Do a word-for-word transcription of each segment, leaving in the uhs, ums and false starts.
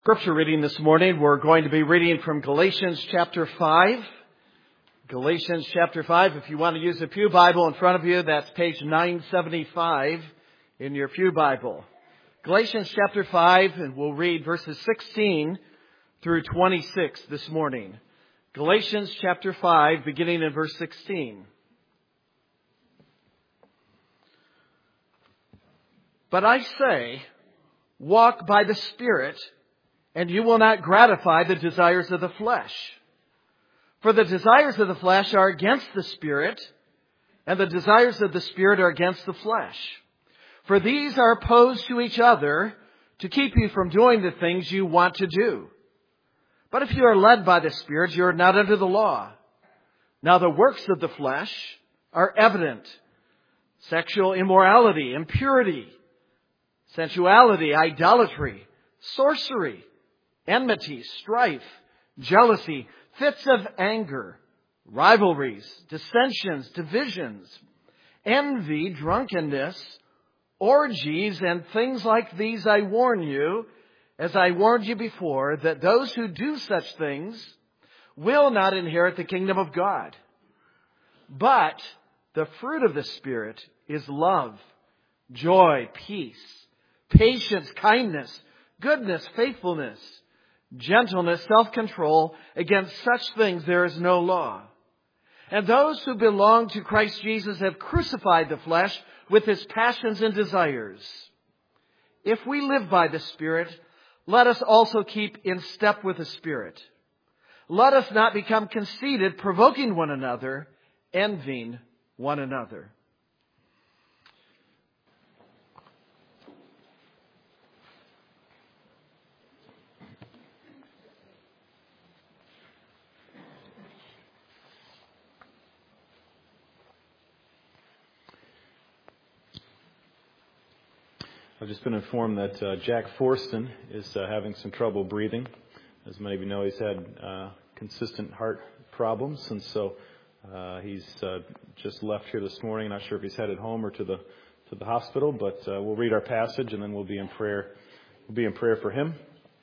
Scripture reading this morning, we're going to be reading from Galatians chapter five. Galatians chapter five. If you want to use a pew Bible in front of you, that's page nine seventy-five in your pew Bible. Galatians chapter five, and we'll read verses sixteen through twenty-six this morning. Galatians chapter five, beginning in verse sixteen. But I say, walk by the Spirit, and you will not gratify the desires of the flesh. For the desires of the flesh are against the Spirit, and the desires of the Spirit are against the flesh. For these are opposed to each other to keep you from doing the things you want to do. But if you are led by the Spirit, you are not under the law. Now the works of the flesh are evident: sexual immorality, impurity, sensuality, idolatry, sorcery, enmity, strife, jealousy, fits of anger, rivalries, dissensions, divisions, envy, drunkenness, orgies, and things like these. I warn you, as I warned you before, that those who do such things will not inherit the kingdom of God. But the fruit of the Spirit is love, joy, peace, patience, kindness, goodness, faithfulness, gentleness, self-control. Against such things there is no law. And those who belong to Christ Jesus have crucified the flesh with its passions and desires. If we live by the Spirit, let us also keep in step with the Spirit. Let us not become conceited, provoking one another, envying one another. I've just been informed that uh, Jack Forston is uh, having some trouble breathing. As many of you know, he's had uh, consistent heart problems, and so uh, he's uh, just left here this morning. Not sure if he's headed home or to the to the hospital, but uh, we'll read our passage and then we'll be in prayer. We'll be in prayer for him.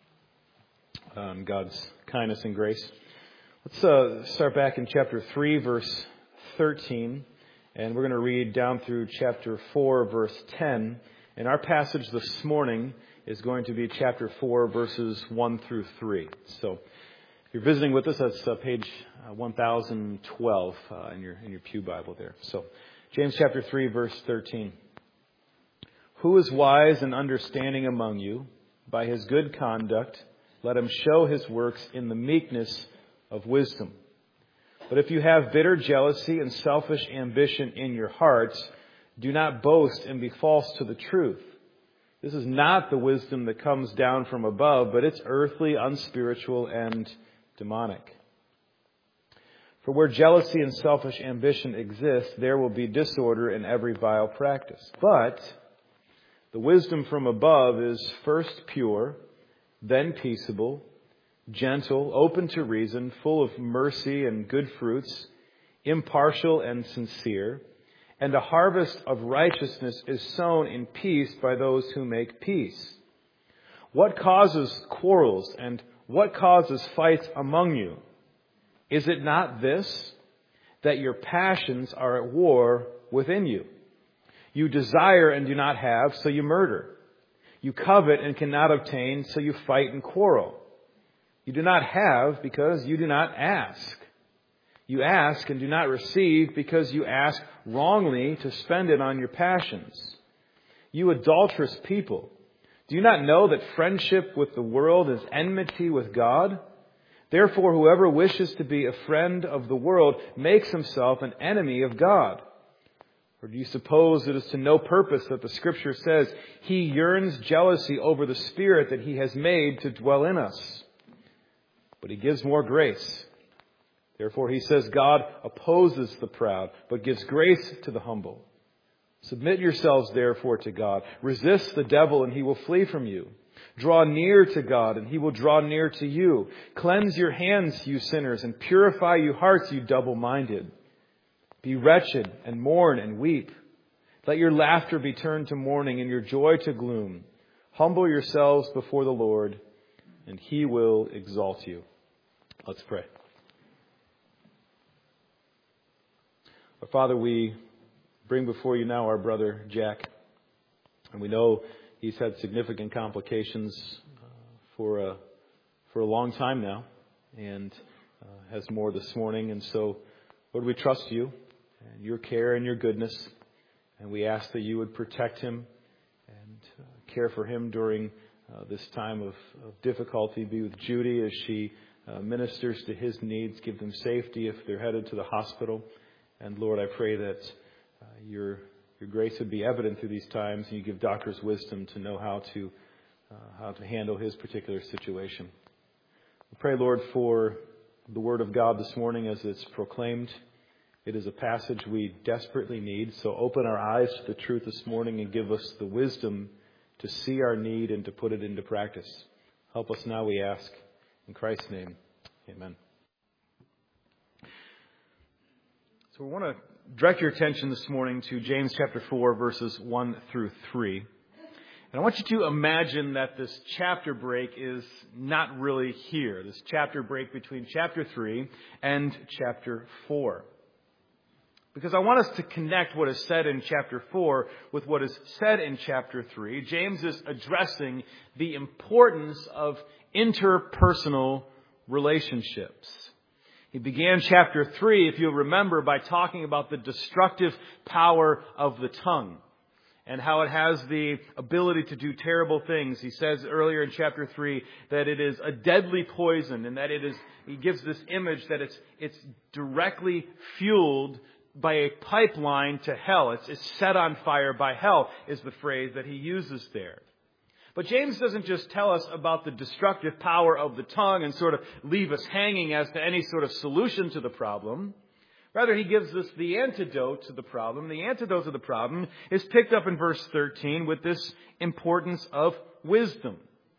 Um, God's kindness and grace. Let's uh, start back in chapter three, verse thirteen, and we're going to read down through chapter four, verse ten. And our passage this morning is going to be chapter four, verses one through three. So if you're visiting with us, that's uh, page uh, one thousand twelve uh, in your in your pew Bible there. So James chapter three, verse thirteen. Who is wise and understanding among you? By his good conduct, let him show his works in the meekness of wisdom. But if you have bitter jealousy and selfish ambition in your hearts, do not boast and be false to the truth. This is not the wisdom that comes down from above, but it's earthly, unspiritual, and demonic. For where jealousy and selfish ambition exist, there will be disorder in every vile practice. But the wisdom from above is first pure, then peaceable, gentle, open to reason, full of mercy and good fruits, impartial and sincere. And a harvest of righteousness is sown in peace by those who make peace. What causes quarrels and what causes fights among you? Is it not this, that your passions are at war within you? You desire and do not have, so you murder. You covet and cannot obtain, so you fight and quarrel. You do not have because you do not ask. You ask and do not receive because you ask wrongly to spend it on your passions. You adulterous people, do you not know that friendship with the world is enmity with God? Therefore, whoever wishes to be a friend of the world makes himself an enemy of God. Or do you suppose it is to no purpose that the Scripture says he yearns jealousy over the Spirit that he has made to dwell in us? But he gives more grace. Therefore, he says, God opposes the proud, but gives grace to the humble. Submit yourselves, therefore, to God. Resist the devil, and he will flee from you. Draw near to God, and he will draw near to you. Cleanse your hands, you sinners, and purify your hearts, you double-minded. Be wretched, and mourn, and weep. Let your laughter be turned to mourning, and your joy to gloom. Humble yourselves before the Lord, and He will exalt you. Let's pray. Our Father, we bring before you now our brother Jack, and we know he's had significant complications uh, for a for a long time now, and uh, has more this morning. And so, Lord, we trust you and your care and your goodness, and we ask that you would protect him and uh, care for him during uh, this time of, of difficulty. Be with Judy as she uh, ministers to his needs. Give them safety if they're headed to the hospital. And Lord, I pray that uh, your your grace would be evident through these times, and you give doctors wisdom to know how to uh, how to handle his particular situation. We pray, Lord, for the Word of God this morning as it's proclaimed. It is a passage we desperately need. So open our eyes to the truth this morning and give us the wisdom to see our need and to put it into practice. Help us now, we ask. In Christ's name, amen. So we want to direct your attention this morning to James chapter four, verses one through three. And I want you to imagine that this chapter break is not really here. This chapter break between chapter three and chapter four. Because I want us to connect what is said in chapter four with what is said in chapter three. James is addressing the importance of interpersonal relationships. He began chapter three, if you'll remember, by talking about the destructive power of the tongue and how it has the ability to do terrible things. He says earlier in chapter three that it is a deadly poison, and that it is, he gives this image that it's, it's directly fueled by a pipeline to hell. It's, it's set on fire by hell, is the phrase that he uses there. But James doesn't just tell us about the destructive power of the tongue and sort of leave us hanging as to any sort of solution to the problem. Rather, he gives us the antidote to the problem. The antidote to the problem is picked up in verse thirteen with this importance of wisdom.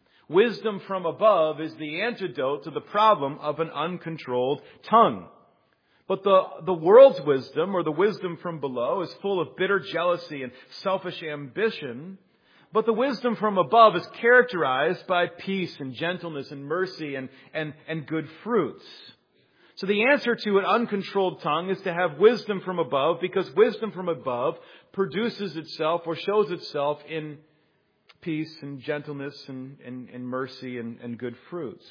Wisdom from above is the antidote to the problem of an uncontrolled tongue. But the, the world's wisdom, or the wisdom from below, is full of bitter jealousy and selfish ambition. But the wisdom from above is characterized by peace and gentleness and mercy and, and, and good fruits. So the answer to an uncontrolled tongue is to have wisdom from above, because wisdom from above produces itself or shows itself in peace and gentleness and, and, and mercy and, and good fruits.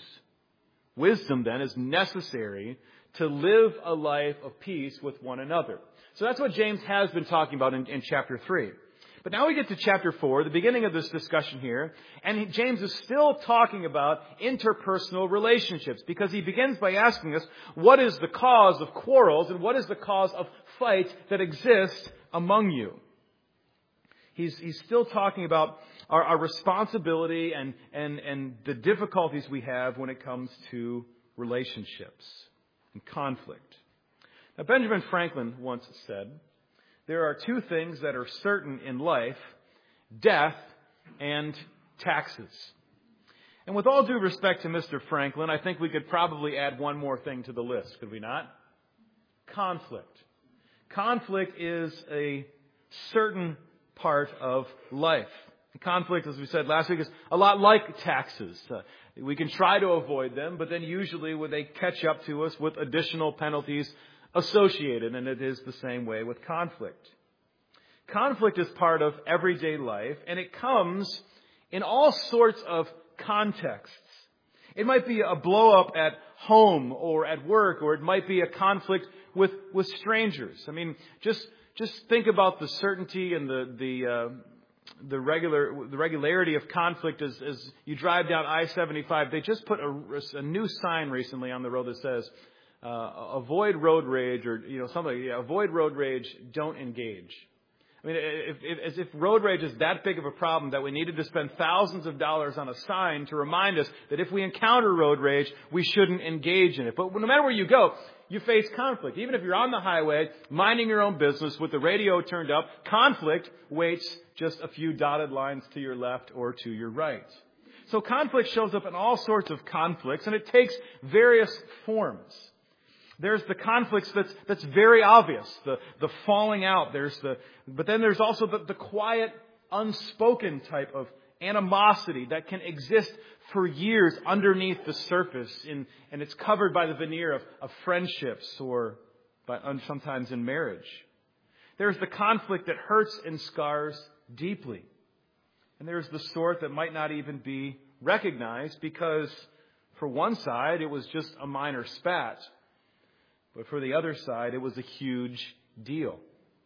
Wisdom, then, is necessary to live a life of peace with one another. So that's what James has been talking about in, in chapter three. But now we get to chapter four, the beginning of this discussion here, and James is still talking about interpersonal relationships, because he begins by asking us, what is the cause of quarrels and what is the cause of fight that exists among you? He's, he's still talking about our, our responsibility and, and, and the difficulties we have when it comes to relationships and conflict. Now, Benjamin Franklin once said, there are two things that are certain in life: death and taxes. And with all due respect to Mister Franklin, I think we could probably add one more thing to the list, could we not? Conflict. Conflict is a certain part of life. Conflict, as we said last week, is a lot like taxes. Uh, we can try to avoid them, but then usually when they catch up to us with additional penalties associated, and it is the same way with conflict. Conflict is part of everyday life, and it comes in all sorts of contexts. It might be a blow-up at home or at work, or it might be a conflict with, with strangers. I mean, just just think about the certainty and the the uh, the regular the regularity of conflict as, as you drive down I seventy-five. They just put a, a new sign recently on the road that says, Uh, avoid road rage, or, you know, something like, yeah, avoid road rage, don't engage. I mean, if, if, as if road rage is that big of a problem that we needed to spend thousands of dollars on a sign to remind us that if we encounter road rage, we shouldn't engage in it. But no matter where you go, you face conflict. Even if you're on the highway, minding your own business with the radio turned up, conflict waits just a few dotted lines to your left or to your right. So conflict shows up in all sorts of conflicts, and it takes various forms. There's the conflicts that's, that's very obvious, the, the falling out. There's the, but then there's also the, the quiet, unspoken type of animosity that can exist for years underneath the surface, in, and it's covered by the veneer of, of friendships or by, sometimes in marriage. There's the conflict that hurts and scars deeply. And there's the sort that might not even be recognized because for one side it was just a minor spat. But for the other side it was a huge deal.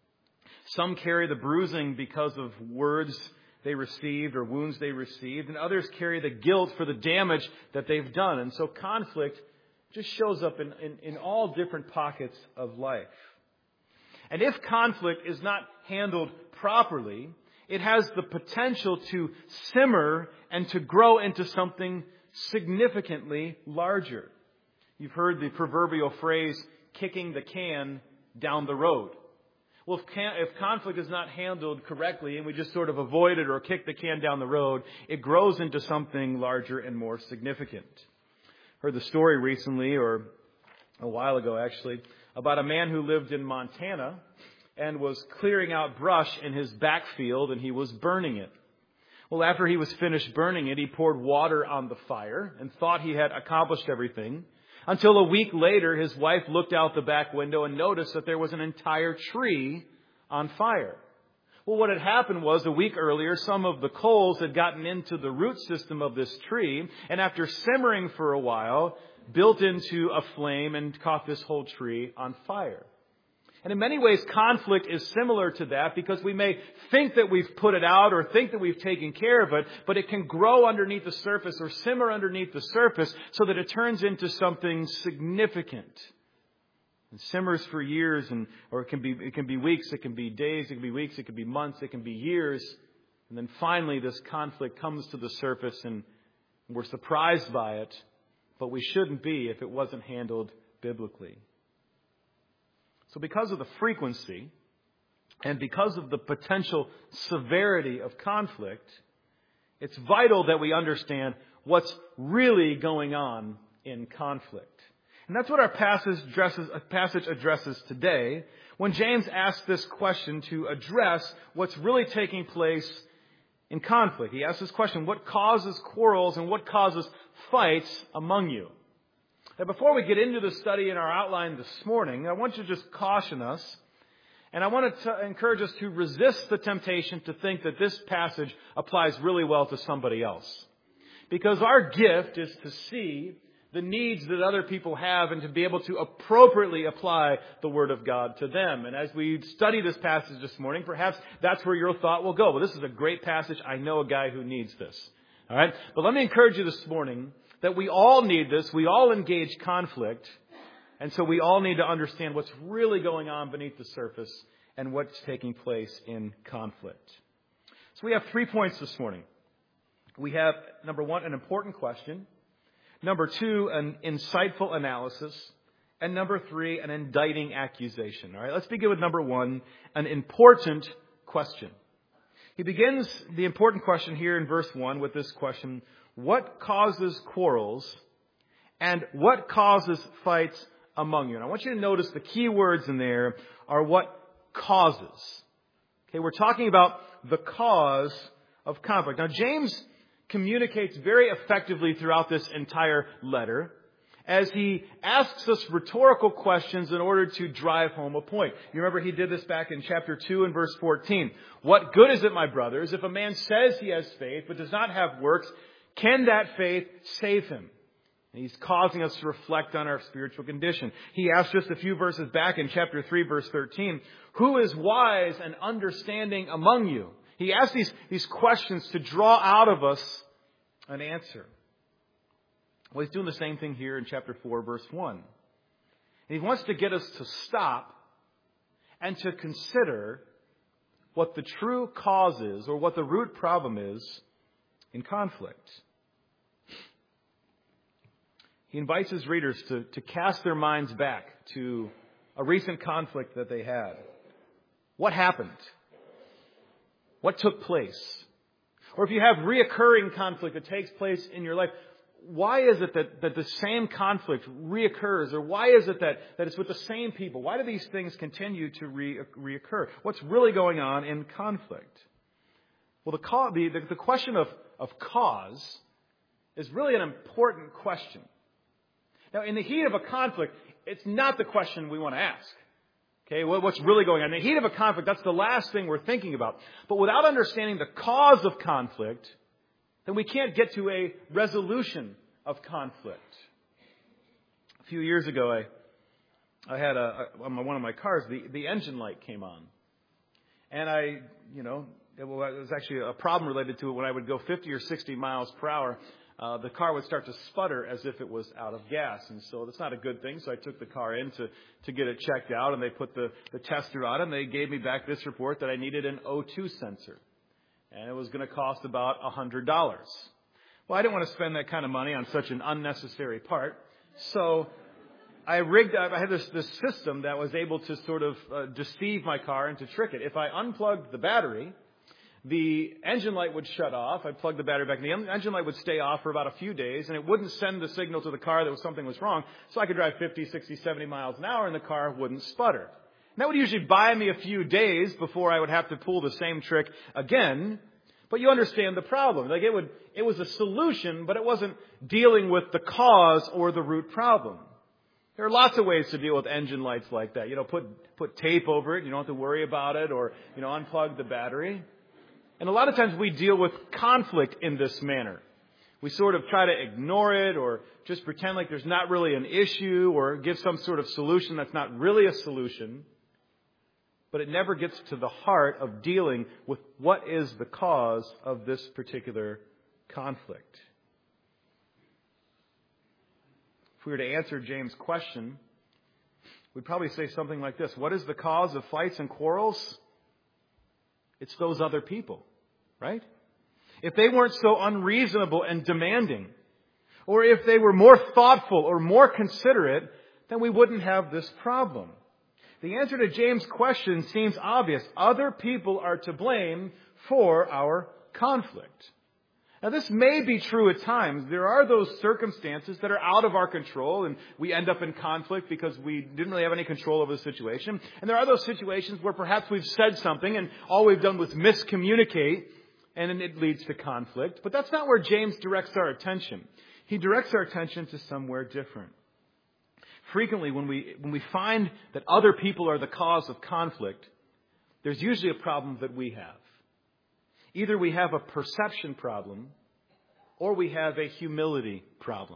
Some carry the bruising because of words they received or wounds they received, and others carry the guilt for the damage that they've done. And so conflict just shows up in, in, in all different pockets of life. And if conflict is not handled properly, it has the potential to simmer and to grow into something significantly larger. You've heard the proverbial phrase, kicking the can down the road. Well, if, can, if conflict is not handled correctly and we just sort of avoid it or kick the can down the road, it grows into something larger and more significant. Heard the story recently, or a while ago actually, about a man who lived in Montana and was clearing out brush in his backfield and he was burning it. Well, after he was finished burning it, he poured water on the fire and thought he had accomplished everything. Until a week later, his wife looked out the back window and noticed that there was an entire tree on fire. Well, what had happened was a week earlier, some of the coals had gotten into the root system of this tree, and after simmering for a while, built into a flame and caught this whole tree on fire. And in many ways, conflict is similar to that because we may think that we've put it out or think that we've taken care of it, but it can grow underneath the surface or simmer underneath the surface so that it turns into something significant. It simmers for years, and or it can be it can be weeks, it can be days, it can be weeks, it can be months, it can be years. And then finally this conflict comes to the surface and we're surprised by it, but we shouldn't be if it wasn't handled biblically. So because of the frequency and because of the potential severity of conflict, it's vital that we understand what's really going on in conflict. And that's what our passage addresses, passage addresses today when James asks this question to address what's really taking place in conflict. He asks this question, what causes quarrels and what causes fights among you? Now, before we get into the study in our outline this morning, I want to just caution us, and I want to encourage us to resist the temptation to think that this passage applies really well to somebody else. Because our gift is to see the needs that other people have and to be able to appropriately apply the Word of God to them. And as we study this passage this morning, perhaps that's where your thought will go. Well, this is a great passage. I know a guy who needs this. All right? But let me encourage you this morning that we all need this. We all engage conflict. And so we all need to understand what's really going on beneath the surface and what's taking place in conflict. So we have three points this morning. We have, number one, an important question. Number two, an insightful analysis. And number three, an indicting accusation. All right, let's begin with number one, an important question. He begins the important question here in verse one with this question: what causes quarrels and what causes fights among you? And I want you to notice the key words in there are what causes. Okay, we're talking about the cause of conflict. Now, James communicates very effectively throughout this entire letter as he asks us rhetorical questions in order to drive home a point. You remember he did this back in chapter two and verse fourteen. What good is it, my brothers, if a man says he has faith but does not have works? Can that faith save him? And he's causing us to reflect on our spiritual condition. He asked just a few verses back in chapter three, verse thirteen, who is wise and understanding among you? He asks these, these questions to draw out of us an answer. Well, he's doing the same thing here in chapter four, verse one. And he wants to get us to stop and to consider what the true cause is, or what the root problem is in conflict. He invites his readers to, to cast their minds back to a recent conflict that they had. What happened? What took place? Or if you have reoccurring conflict that takes place in your life, why is it that, that the same conflict reoccurs? Or why is it that, that it's with the same people? Why do these things continue to re, reoccur? What's really going on in conflict? Well, the, ca- the, the, the question of, of cause is really an important question. Now, in the heat of a conflict, it's not the question we want to ask. Okay, well, what's really going on? In the heat of a conflict, that's the last thing we're thinking about. But without understanding the cause of conflict, then we can't get to a resolution of conflict. A few years ago, I I had a, a on one of my cars, the, the engine light came on. And I, you know, it was actually a problem related to it. When I would go fifty or sixty miles per hour, uh, the car would start to sputter as if it was out of gas. And so that's not a good thing. So I took the car in to, to get it checked out, and they put the, the tester on it, and they gave me back this report that I needed an O two sensor. And it was going to cost about one hundred dollars. Well, I didn't want to spend that kind of money on such an unnecessary part. So I rigged up, I had this, this system that was able to sort of uh, deceive my car and to trick it. If I unplugged the battery, the engine light would shut off. I'd plug the battery back, and the engine light would stay off for about a few days, and it wouldn't send the signal to the car that was something was wrong. So I could drive fifty, sixty, seventy miles an hour, and the car wouldn't sputter. And that would usually buy me a few days before I would have to pull the same trick again. But you understand the problem. Like it would, it was a solution, but it wasn't dealing with the cause or the root problem. There are lots of ways to deal with engine lights like that. You know, put put tape over it. You don't have to worry about it, or you know, unplug the battery. And a lot of times we deal with conflict in this manner. We sort of try to ignore it or just pretend like there's not really an issue or give some sort of solution that's not really a solution. But it never gets to the heart of dealing with what is the cause of this particular conflict. If we were to answer James' question, we'd probably say something like this. What is the cause of fights and quarrels? It's those other people, right? If they weren't so unreasonable and demanding, or if they were more thoughtful or more considerate, then we wouldn't have this problem. The answer to James' question seems obvious. Other people are to blame for our conflict. Now, this may be true at times. There are those circumstances that are out of our control, and we end up in conflict because we didn't really have any control over the situation. And there are those situations where perhaps we've said something, and all we've done was miscommunicate, and it leads to conflict. But that's not where James directs our attention. He directs our attention to somewhere different. Frequently, when we when we find that other people are the cause of conflict, there's usually a problem that we have. Either we have a perception problem or we have a humility problem.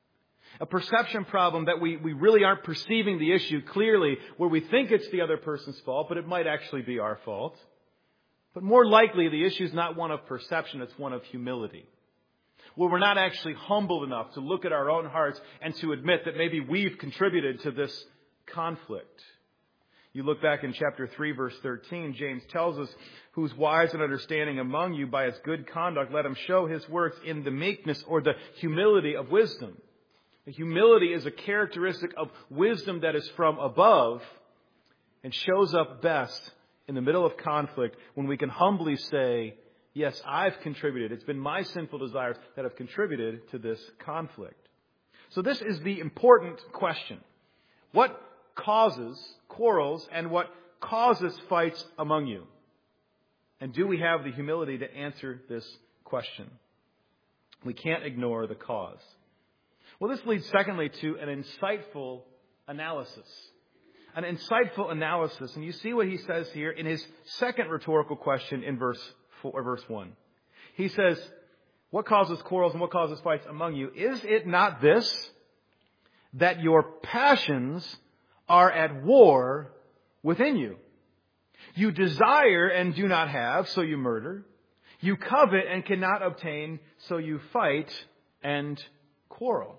A perception problem that we, we really aren't perceiving the issue clearly, where we think it's the other person's fault, but it might actually be our fault. But more likely, the issue is not one of perception, it's one of humility. Where we're not actually humble enough to look at our own hearts and to admit that maybe we've contributed to this conflict. You look back in chapter three, verse thirteen, James tells us, who's wise and understanding among you by his good conduct, let him show his works in the meekness or the humility of wisdom. The humility is a characteristic of wisdom that is from above and shows up best in the middle of conflict when we can humbly say, yes, I've contributed. It's been my sinful desires that have contributed to this conflict. So this is the important question. What causes quarrels and what causes fights among you? And do we have the humility to answer this question? We can't ignore the cause. Well, this leads secondly to an insightful analysis. An insightful analysis. And you see what he says here in his second rhetorical question in verse four, or verse one. He says, what causes quarrels and what causes fights among you? Is it not this, that your passions are at war within you? You desire and do not have, so you murder. You covet and cannot obtain, so you fight and quarrel.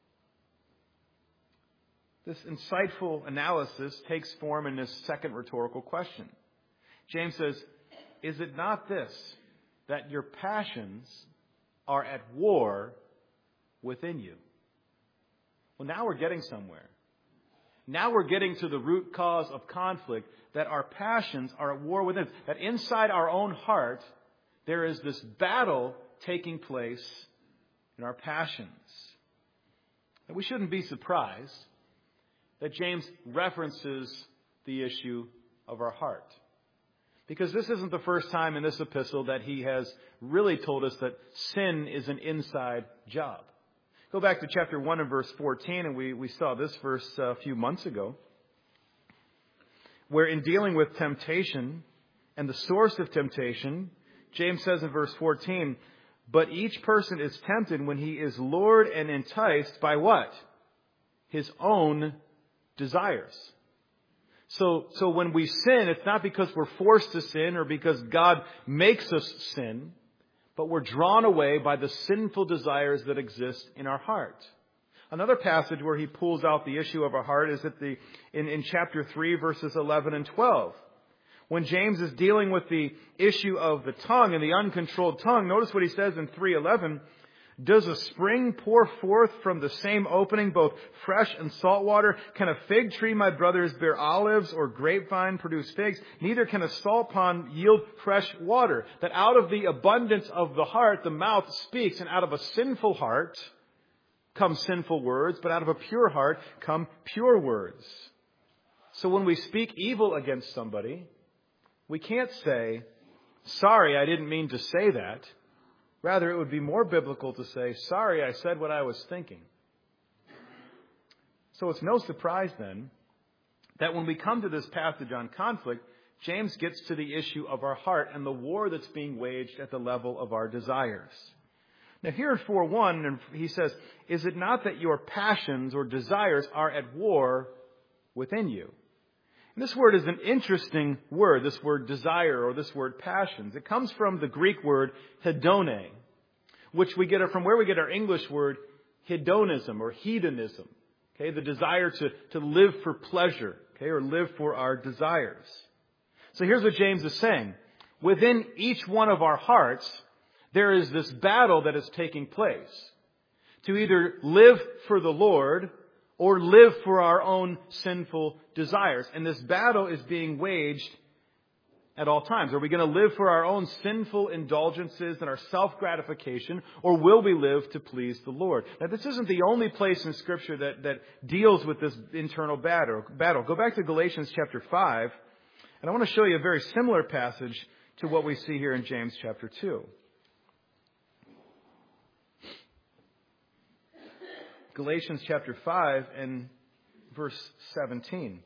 This insightful analysis takes form in this second rhetorical question. James says, is it not this, that your passions are at war within you? Well, now we're getting somewhere. Now we're getting to the root cause of conflict, that our passions are at war within. That inside our own heart, there is this battle taking place in our passions. And we shouldn't be surprised that James references the issue of our heart. Because this isn't the first time in this epistle that he has really told us that sin is an inside job. Go back to chapter one and verse fourteen, and we, we saw this verse a few months ago, where in dealing with temptation and the source of temptation, James says in verse fourteen, but each person is tempted when he is lured and enticed by what? His own desires. So, so when we sin, it's not because we're forced to sin or because God makes us sin, but we're drawn away by the sinful desires that exist in our heart. Another passage where he pulls out the issue of our heart is at the in, in chapter three, verses eleven and twelve. When James is dealing with the issue of the tongue and the uncontrolled tongue, notice what he says in three eleven. Does a spring pour forth from the same opening both fresh and salt water? Can a fig tree, my brothers, bear olives, or grapevine produce figs? Neither can a salt pond yield fresh water. That out of the abundance of the heart, the mouth speaks, and out of a sinful heart come sinful words, but out of a pure heart come pure words. So when we speak evil against somebody, we can't say, sorry, I didn't mean to say that. Rather, it would be more biblical to say, sorry, I said what I was thinking. So it's no surprise then that when we come to this passage on conflict, James gets to the issue of our heart and the war that's being waged at the level of our desires. Now here in four one, he says, is it not that your passions or desires are at war within you? And this word is an interesting word, this word desire or this word passions. It comes from the Greek word hedone, which we get it from where we get our English word hedonism or hedonism. Okay, the desire to, to live for pleasure, okay, or live for our desires. So here's what James is saying. Within each one of our hearts, there is this battle that is taking place. To either live for the Lord or live for our own sinful desires. And this battle is being waged at all times. Are we going to live for our own sinful indulgences and our self-gratification, or will we live to please the Lord? Now, this isn't the only place in Scripture that, that deals with this internal battle. battle. Go back to Galatians chapter five, and I want to show you a very similar passage to what we see here in James chapter two. Galatians chapter five and verse seventeen.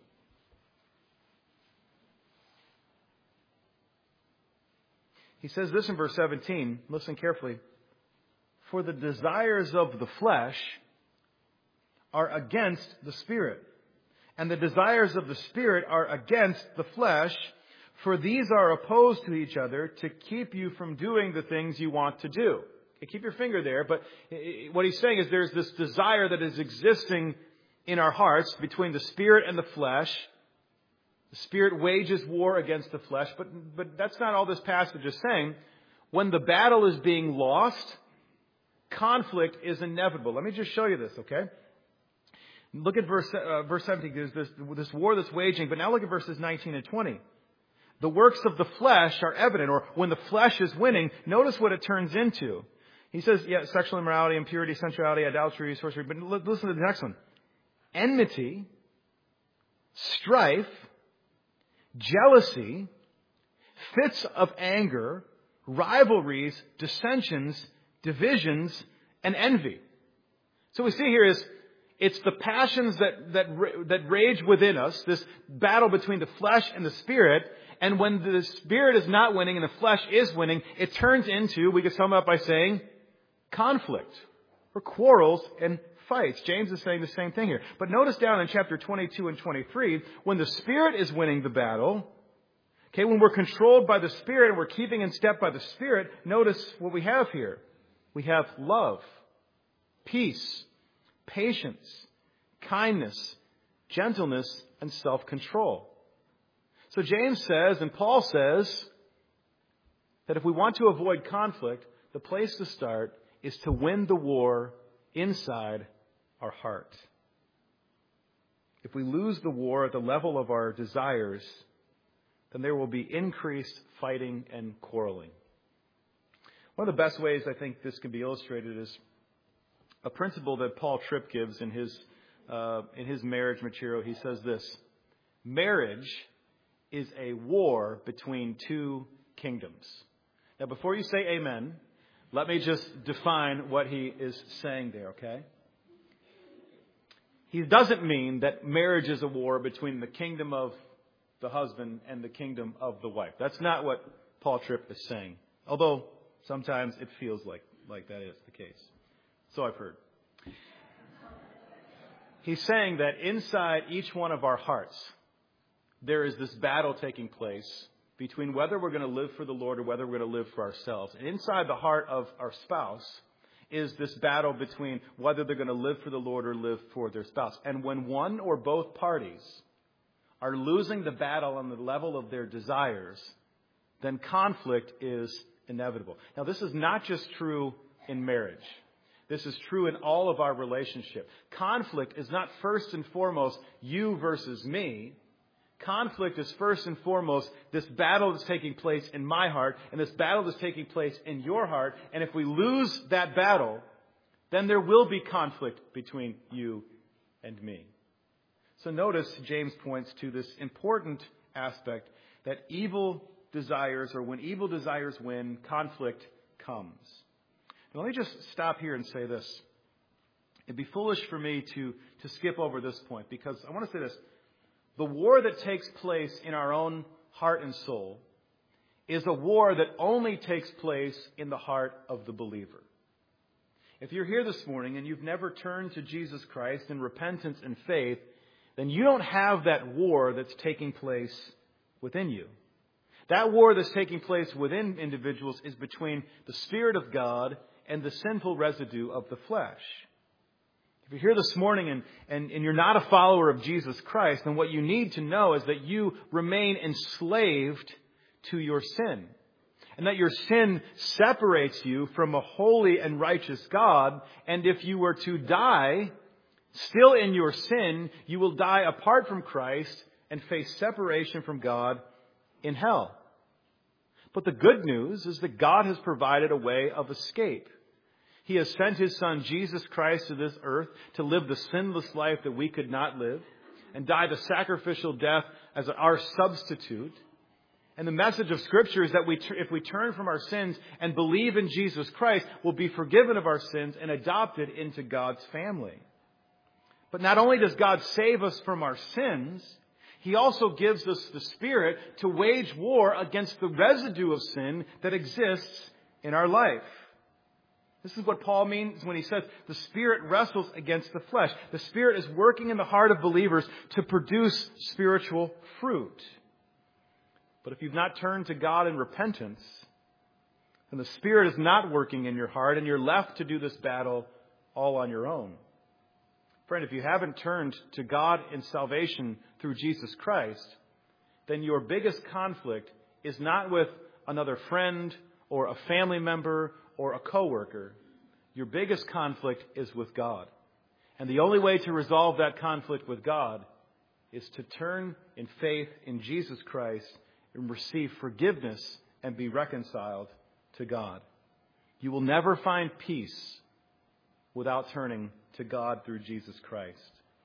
He says this in verse seventeen. Listen carefully. For the desires of the flesh are against the Spirit, and the desires of the Spirit are against the flesh, for these are opposed to each other to keep you from doing the things you want to do. Keep your finger there, but what he's saying is there's this desire that is existing in our hearts between the Spirit and the flesh. The Spirit wages war against the flesh, but, but that's not all this passage is saying. When the battle is being lost, conflict is inevitable. Let me just show you this, okay? Look at verse, uh, verse seventeen. There's this, this war that's waging, but now look at verses nineteen and twenty. The works of the flesh are evident, or when the flesh is winning, notice what it turns into. He says, yeah, sexual immorality, impurity, sensuality, adultery, sorcery. But listen to the next one. Enmity, strife, jealousy, fits of anger, rivalries, dissensions, divisions, and envy. So what we see here is it's the passions that, that, that rage within us, this battle between the flesh and the Spirit. And when the Spirit is not winning and the flesh is winning, it turns into, we could sum up by saying, conflict or quarrels and fights. James is saying the same thing here. But notice down in chapter twenty-two and twenty-three, when the Spirit is winning the battle, okay, when we're controlled by the Spirit and we're keeping in step by the Spirit, notice what we have here. We have love, peace, patience, kindness, gentleness, and self-control. So James says, and Paul says, that if we want to avoid conflict, the place to start is to win the war inside our heart. If we lose the war at the level of our desires, then there will be increased fighting and quarreling. One of the best ways I think this can be illustrated is a principle that Paul Tripp gives in his uh, in his marriage material. He says this: marriage is a war between two kingdoms. Now, before you say amen, let me just define what he is saying there, okay? He doesn't mean that marriage is a war between the kingdom of the husband and the kingdom of the wife. That's not what Paul Tripp is saying. Although sometimes it feels like, like that is the case. So I've heard. He's saying that inside each one of our hearts, there is this battle taking place between whether we're going to live for the Lord or whether we're going to live for ourselves. And inside the heart of our spouse is this battle between whether they're going to live for the Lord or live for their spouse. And when one or both parties are losing the battle on the level of their desires, then conflict is inevitable. Now, this is not just true in marriage. This is true in all of our relationship. Conflict is not first and foremost you versus me. Conflict is first and foremost this battle that's taking place in my heart and this battle that's taking place in your heart. And if we lose that battle, then there will be conflict between you and me. So notice James points to this important aspect that evil desires, or when evil desires win, conflict comes. Now, let me just stop here and say this. It'd be foolish for me to, to skip over this point, because I want to say this. The war that takes place in our own heart and soul is a war that only takes place in the heart of the believer. If you're here this morning and you've never turned to Jesus Christ in repentance and faith, then you don't have that war that's taking place within you. That war that's taking place within individuals is between the Spirit of God and the sinful residue of the flesh. If you're here this morning and, and, and you're not a follower of Jesus Christ, then what you need to know is that you remain enslaved to your sin. And that your sin separates you from a holy and righteous God. And if you were to die still in your sin, you will die apart from Christ and face separation from God in hell. But the good news is that God has provided a way of escape. He has sent His Son, Jesus Christ, to this earth to live the sinless life that we could not live and die the sacrificial death as our substitute. And the message of Scripture is that we, if we turn from our sins and believe in Jesus Christ, we'll be forgiven of our sins and adopted into God's family. But not only does God save us from our sins, He also gives us the Spirit to wage war against the residue of sin that exists in our life. This is what Paul means when he says the Spirit wrestles against the flesh. The Spirit is working in the heart of believers to produce spiritual fruit. But if you've not turned to God in repentance, then the Spirit is not working in your heart and you're left to do this battle all on your own. Friend, if you haven't turned to God in salvation through Jesus Christ, then your biggest conflict is not with another friend or a family member or a coworker. Your biggest conflict is with God. And the only way to resolve that conflict with God is to turn in faith in Jesus Christ and receive forgiveness and be reconciled to God. You will never find peace without turning to God through Jesus Christ.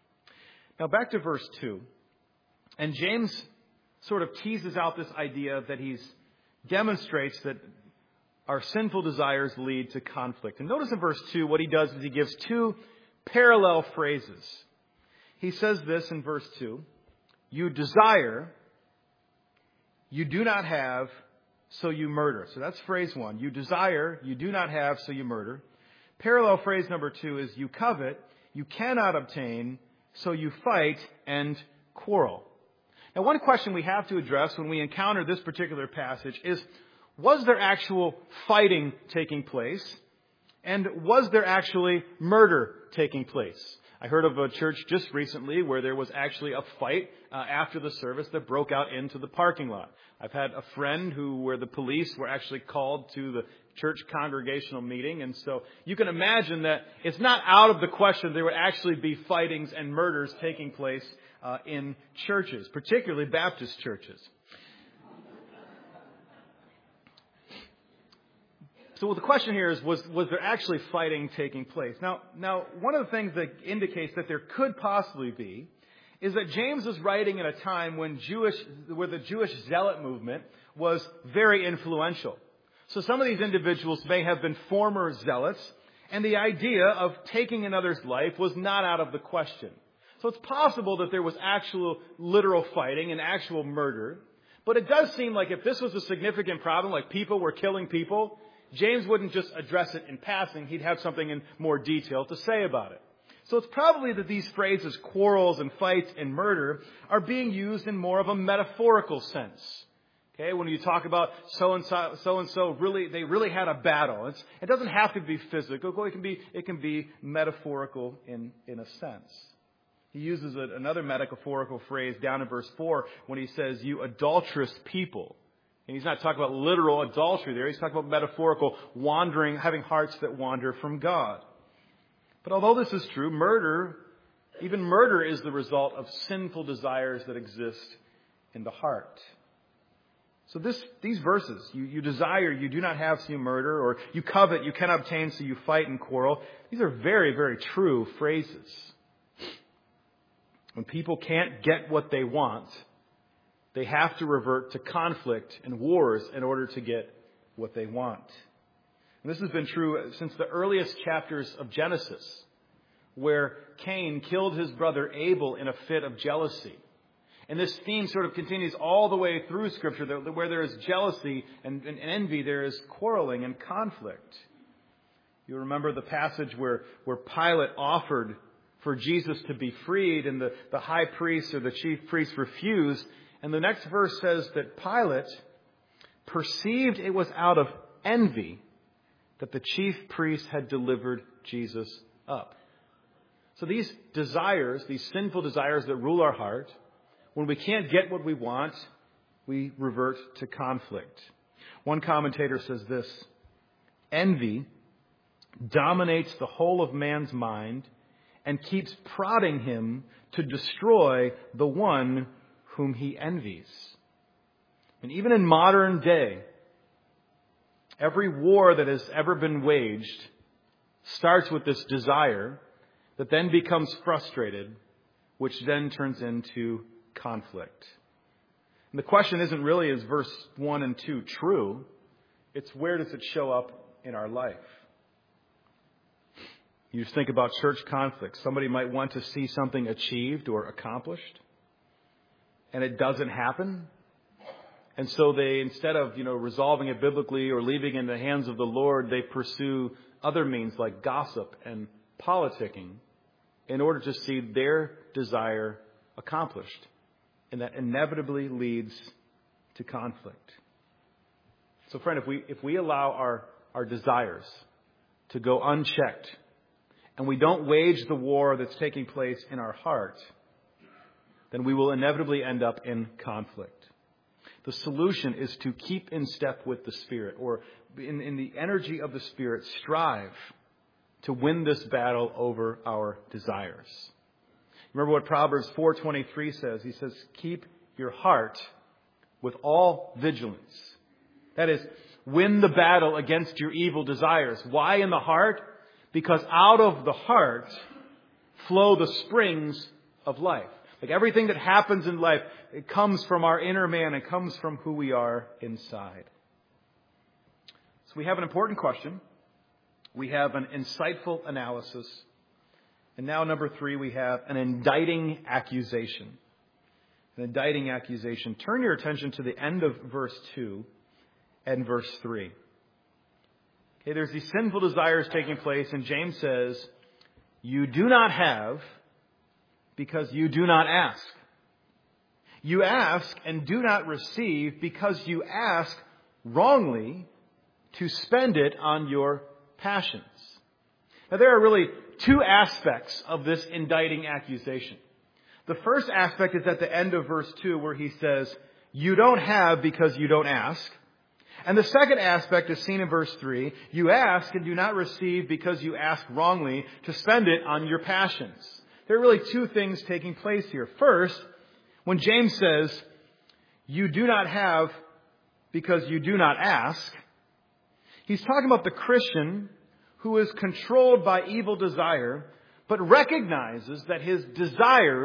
Now back to verse two. And James sort of teases out this idea that he demonstrates that our sinful desires lead to conflict. And notice in verse two, what he does is he gives two parallel phrases. He says this in verse two, you desire, you do not have, so you murder. So that's phrase one. You desire, you do not have, so you murder. Parallel phrase number two is you covet, you cannot obtain, so you fight and quarrel. Now, one question we have to address when we encounter this particular passage is, was there actual fighting taking place? And was there actually murder taking place? I heard of a church just recently where there was actually a fight uh, after the service that broke out into the parking lot. I've had a friend who, where the police were actually called to the church congregational meeting. And so you can imagine that it's not out of the question there would actually be fightings and murders taking place uh, in churches, particularly Baptist churches. So the question here is, was, was there actually fighting taking place? Now, now, one of the things that indicates that there could possibly be is that James was writing at a time when Jewish, where the Jewish zealot movement was very influential. So some of these individuals may have been former zealots, and the idea of taking another's life was not out of the question. So it's possible that there was actual literal fighting and actual murder. But it does seem like if this was a significant problem, like people were killing people, James wouldn't just address it in passing. He'd have something in more detail to say about it. So it's probably that these phrases, quarrels and fights and murder, are being used in more of a metaphorical sense. Okay, when you talk about so-and-so, so-and-so, really, they really had a battle. It's, it doesn't have to be physical. It can be, it can be metaphorical in, in a sense. He uses a, another metaphorical phrase down in verse four when he says, you adulterous people. And he's not talking about literal adultery there. He's talking about metaphorical wandering, having hearts that wander from God. But although this is true, murder, even murder is the result of sinful desires that exist in the heart. So this, these verses, you, you desire, you do not have, so you murder, or you covet, you cannot obtain, so you fight and quarrel. These are very, very true phrases. When people can't get what they want, they have to revert to conflict and wars in order to get what they want. And this has been true since the earliest chapters of Genesis, where Cain killed his brother Abel in a fit of jealousy. And this theme sort of continues all the way through Scripture, where there is jealousy and, and envy, there is quarreling and conflict. You remember the passage where, where Pilate offered for Jesus to be freed, and the, the high priest or the chief priest refused. And the next verse says that Pilate perceived it was out of envy that the chief priest had delivered Jesus up. So these desires, these sinful desires that rule our heart, when we can't get what we want, we revert to conflict. One commentator says this: envy dominates the whole of man's mind and keeps prodding him to destroy the one whom he envies. And even in modern day, every war that has ever been waged starts with this desire that then becomes frustrated, which then turns into conflict. And the question isn't really, is verse one and two true? It's where does it show up in our life? You just think about church conflicts. Somebody might want to see something achieved or accomplished, and it doesn't happen. And so they, instead of, you know, resolving it biblically or leaving it in the hands of the Lord, they pursue other means like gossip and politicking in order to see their desire accomplished. And that inevitably leads to conflict. So friend, if we if we allow our, our desires to go unchecked, and we don't wage the war that's taking place in our heart, then we will inevitably end up in conflict. The solution is to keep in step with the Spirit, or in, in the energy of the Spirit, strive to win this battle over our desires. Remember what Proverbs four twenty-three says. He says, keep your heart with all vigilance. That is, win the battle against your evil desires. Why in the heart? Because out of the heart flow the springs of life. Like everything that happens in life, it comes from our inner man. It comes from who we are inside. So we have an important question. We have an insightful analysis. And now, number three, we have an indicting accusation. An indicting accusation. Turn your attention to the end of verse two and verse three. Okay, there's these sinful desires taking place, and James says, you do not have because you do not ask. You ask and do not receive because you ask wrongly to spend it on your passions. Now, there are really two aspects of this indicting accusation. The first aspect is at the end of verse two, where he says, you don't have because you don't ask. And the second aspect is seen in verse three. You ask and do not receive because you ask wrongly to spend it on your passions. There are really two things taking place here. First, when James says, you do not have because you do not ask, he's talking about the Christian who is controlled by evil desire, but recognizes that his desires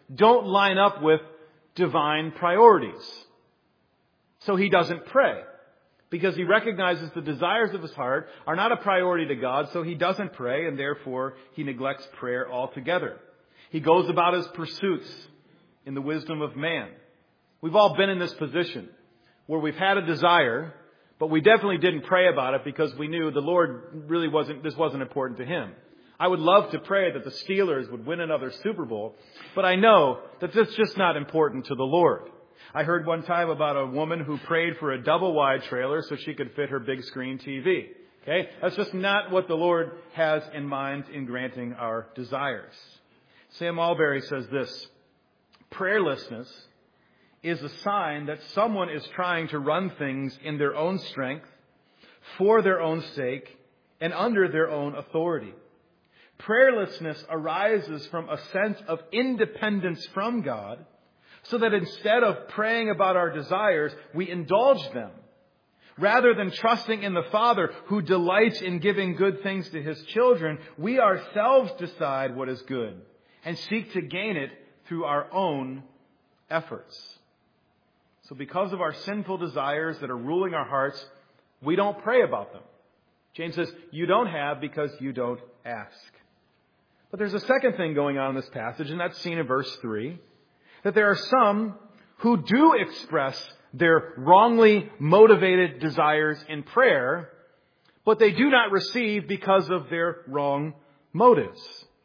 don't line up with divine priorities. So he doesn't pray. Because he recognizes the desires of his heart are not a priority to God, so he doesn't pray, and therefore he neglects prayer altogether. He goes about his pursuits in the wisdom of man. We've all been in this position where we've had a desire, but we definitely didn't pray about it because we knew the Lord really wasn't, this wasn't important to him. I would love to pray that the Steelers would win another Super Bowl, but I know that that's just not important to the Lord. I heard one time about a woman who prayed for a double-wide trailer so she could fit her big screen T V. Okay? That's just not what the Lord has in mind in granting our desires. Sam Alberry says this: prayerlessness is a sign that someone is trying to run things in their own strength, for their own sake, and under their own authority. Prayerlessness arises from a sense of independence from God, so that instead of praying about our desires, we indulge them. Rather than trusting in the Father who delights in giving good things to His children, we ourselves decide what is good and seek to gain it through our own efforts. So because of our sinful desires that are ruling our hearts, we don't pray about them. James says, you don't have because you don't ask. But there's a second thing going on in this passage, and that's seen in verse three. That there are some who do express their wrongly motivated desires in prayer, but they do not receive because of their wrong motives.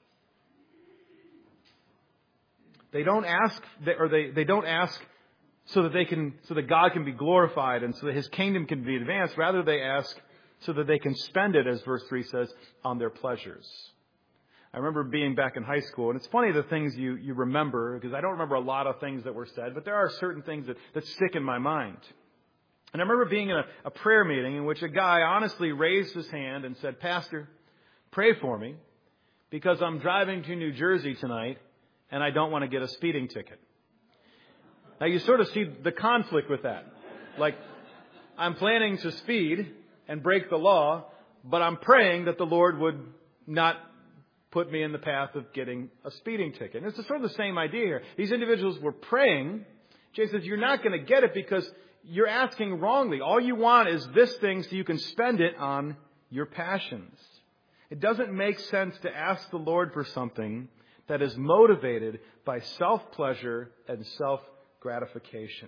They don't ask, or they, they don't ask so that they can, so that God can be glorified and so that His kingdom can be advanced. Rather, they ask so that they can spend it, as verse three says, on their pleasures. I remember being back in high school, and it's funny the things you, you remember, because I don't remember a lot of things that were said, but there are certain things that, that stick in my mind. And I remember being in a, a prayer meeting in which a guy honestly raised his hand and said, "Pastor, pray for me, because I'm driving to New Jersey tonight, and I don't want to get a speeding ticket." Now, you sort of see the conflict with that. Like, I'm planning to speed and break the law, but I'm praying that the Lord would not put me in the path of getting a speeding ticket. And it's sort of the same idea here. These individuals were praying. Jay says, you're not going to get it because you're asking wrongly. All you want is this thing so you can spend it on your passions. It doesn't make sense to ask the Lord for something that is motivated by self-pleasure and self-gratification.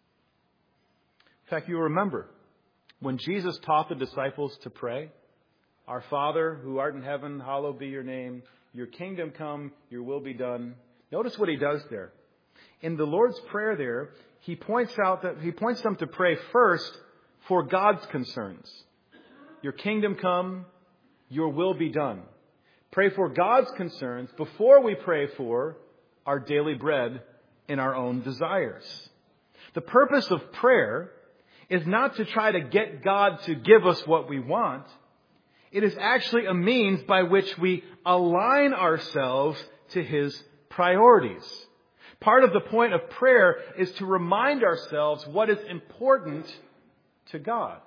In fact, you remember when Jesus taught the disciples to pray, "Our Father, who art in heaven, hallowed be your name. Your kingdom come, your will be done." Notice what He does there. In the Lord's Prayer there, He points out that He points them to pray first for God's concerns. Your kingdom come, your will be done. Pray for God's concerns before we pray for our daily bread in our own desires. The purpose of prayer is not to try to get God to give us what we want. It is actually a means by which we align ourselves to His priorities. Part of the point of prayer is to remind ourselves what is important to God.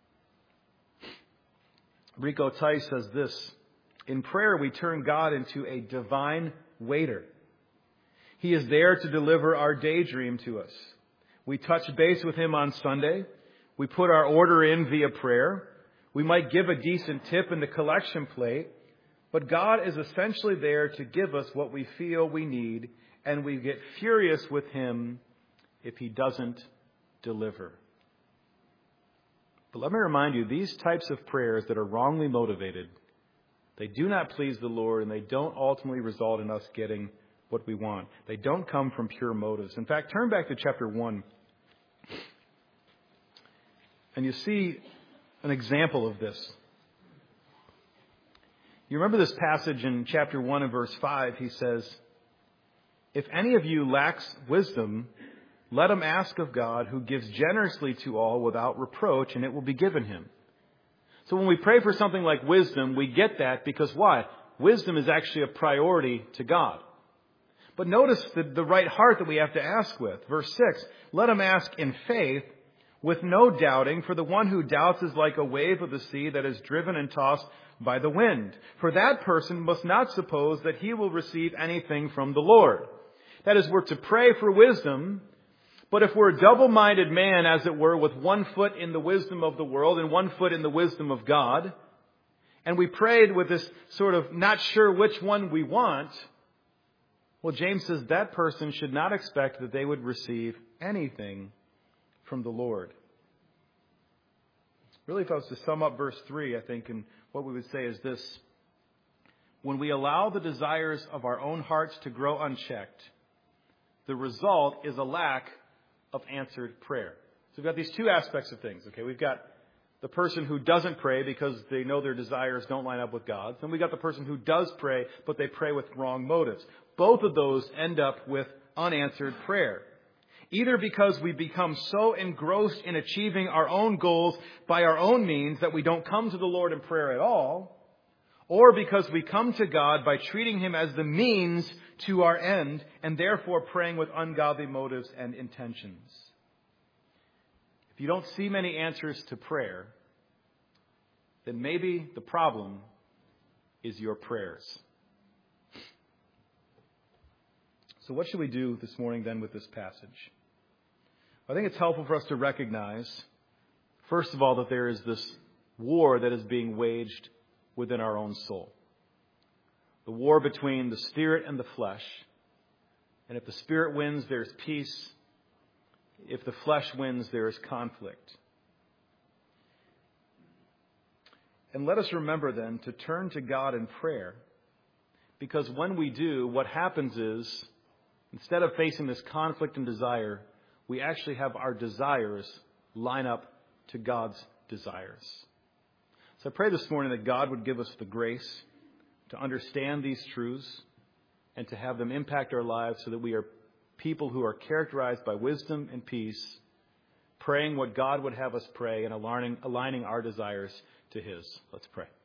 Rico Tice says this: in prayer we turn God into a divine waiter. He is there to deliver our daydream to us. We touch base with Him on Sunday. We put our order in via prayer. We might give a decent tip in the collection plate, but God is essentially there to give us what we feel we need, and we get furious with Him if He doesn't deliver. But let me remind you, these types of prayers that are wrongly motivated, they do not please the Lord, and they don't ultimately result in us getting what we want. They don't come from pure motives. In fact, turn back to chapter one, and you see an example of this. You remember this passage in chapter one and verse five. He says, "If any of you lacks wisdom, let him ask of God, who gives generously to all without reproach, and it will be given him." So when we pray for something like wisdom, we get that because why? Wisdom is actually a priority to God. But notice the, the right heart that we have to ask with. Verse six, "Let him ask in faith, with no doubting, for the one who doubts is like a wave of the sea that is driven and tossed by the wind. For that person must not suppose that he will receive anything from the Lord." That is, we're to pray for wisdom, but if we're a double-minded man, as it were, with one foot in the wisdom of the world and one foot in the wisdom of God, and we prayed with this sort of not sure which one we want, well, James says that person should not expect that they would receive anything from the Lord. Really, if I was to sum up verse three, I think, and what we would say is this: when we allow the desires of our own hearts to grow unchecked, the result is a lack of answered prayer. So we've got these two aspects of things. Okay, we've got the person who doesn't pray because they know their desires don't line up with God's. Then we've got the person who does pray, but they pray with wrong motives. Both of those end up with unanswered prayer. Either because we become so engrossed in achieving our own goals by our own means that we don't come to the Lord in prayer at all, or because we come to God by treating Him as the means to our end and therefore praying with ungodly motives and intentions. If you don't see many answers to prayer, then maybe the problem is your prayers. So what should we do this morning then with this passage? I think it's helpful for us to recognize, first of all, that there is this war that is being waged within our own soul. The war between the spirit and the flesh. And if the spirit wins, there's peace. If the flesh wins, there is conflict. And let us remember then to turn to God in prayer, because when we do, what happens is, instead of facing this conflict and desire, we actually have our desires line up to God's desires. So I pray this morning that God would give us the grace to understand these truths and to have them impact our lives so that we are people who are characterized by wisdom and peace, praying what God would have us pray and aligning, aligning our desires to His. Let's pray.